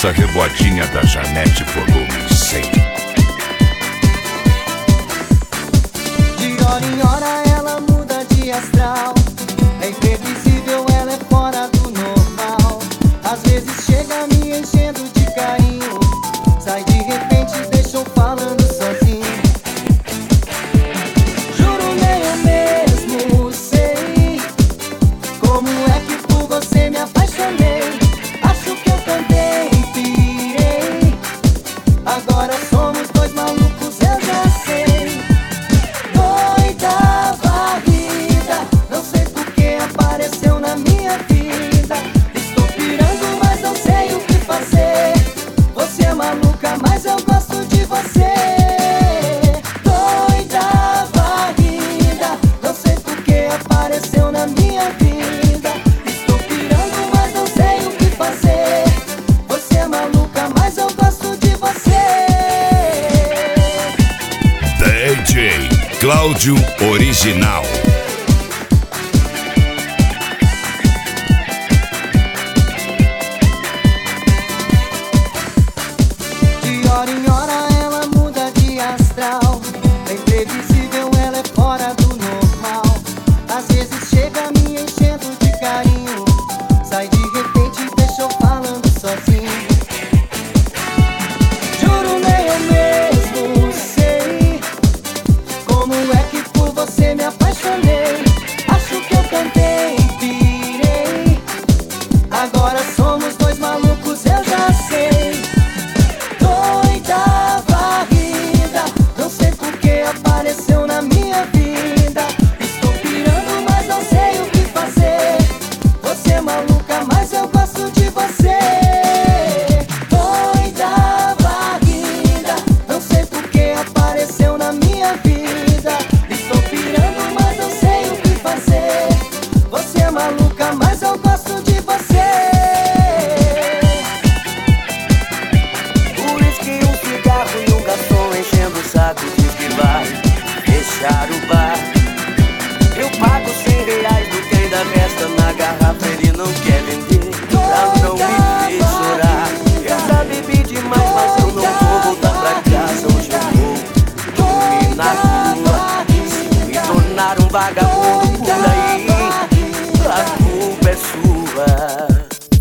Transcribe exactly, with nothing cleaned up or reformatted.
Essa revoadinha da Janete volume cem. De hora em hora ela muda de astral. É imprevisível, ela é fora do normal. Às vezes chega me enchendo de carinho, sai de repente e deixou falando sozinho. Juro nem eu mesmo sei como é que por você me apaixonei. Acho que eu também pirei. Agora somos dois malucos, eu já sei. Doida varrida, não sei por que apareceu na minha vida. Estou pirando, mas não sei o que fazer. Você é maluca, mas eu gosto de você. Doida varrida, não sei por que apareceu na minha vida. Estou pirando, mas não sei o que fazer. Você é maluca, mas eu gosto de você. D J Cláudio Original. De hora em hora ela muda de astral. É imprevisível, ela é fora do normal. Às vezes chega me enchendo de carinho, sai de repente e deixou falando sozinho. Juro nem eu mesmo sei como é que por você me apaixonei. Acho que eu também pirei. Agora somos dois malucos, eu já sei. Doida varrida, não sei por que apareceu na minha vida. Estou pirando, mas não sei o que fazer. Você é maluca, mas eu gosto de você. Doida varrida, não sei por que apareceu na minha vida. Estou pirando, mas não sei o que fazer. Você é maluca, mas eu gosto de você. Por isso que um cigarro e um garçom enchendo o saco diz que vai fechar o bar. Eu pago cem reais do que ainda resta na garrafa, ele não quer vender pra não me ver chorar. Eu já bebi demais, mas eu não vou voltar pra casa. Hoje eu vou dormir na rua. Se me tornar um vagabundo por aí, a culpa é sua.